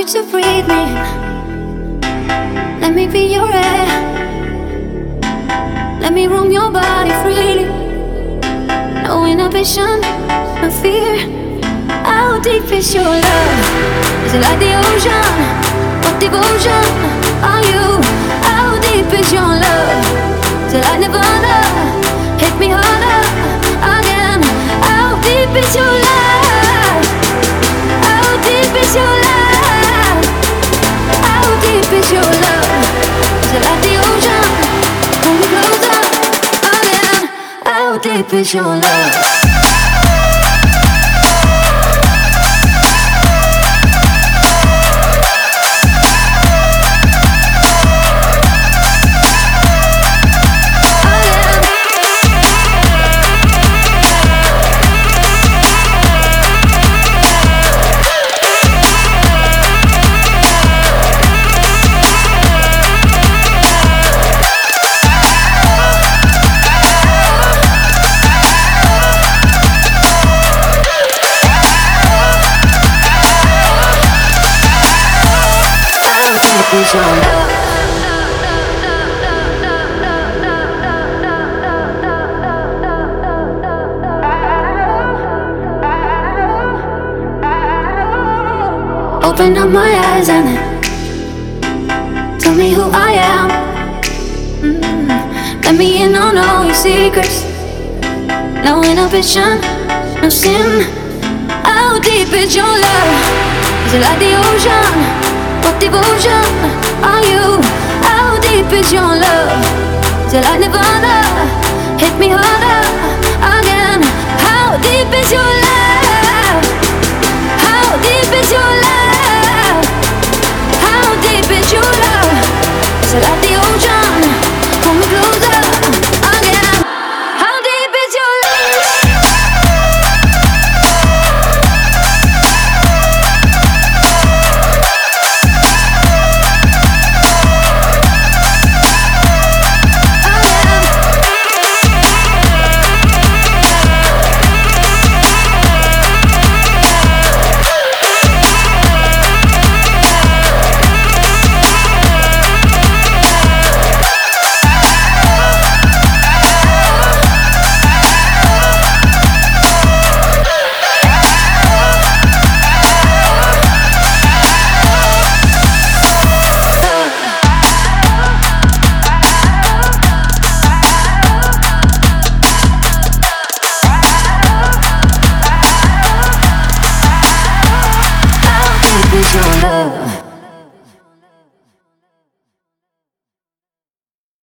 you to breathe me in. Let me be your air. Let me roam your body freely. No inhibition, no fear. How deep is your love? Is it like the ocean? What devotion are you? How deep is your love? Is it like Nirvana? Hit me harder again. How deep is your love? How deep is your love? How deep is your love? Is it like the ocean? Pull me closer again. How deep is your love? Is your love? Open up my eyes and tell me who I am. Let me in on all your secrets. No inhibition, no sin. How deep is your love? Is it like the ocean? What devotion are you? How deep is your love? Is it like Nirvana? Hit me harder again. How deep is your love? How deep is your love? How deep is your love? Is it like the ocean? Pull me closer again. How deep is your love? Is your love?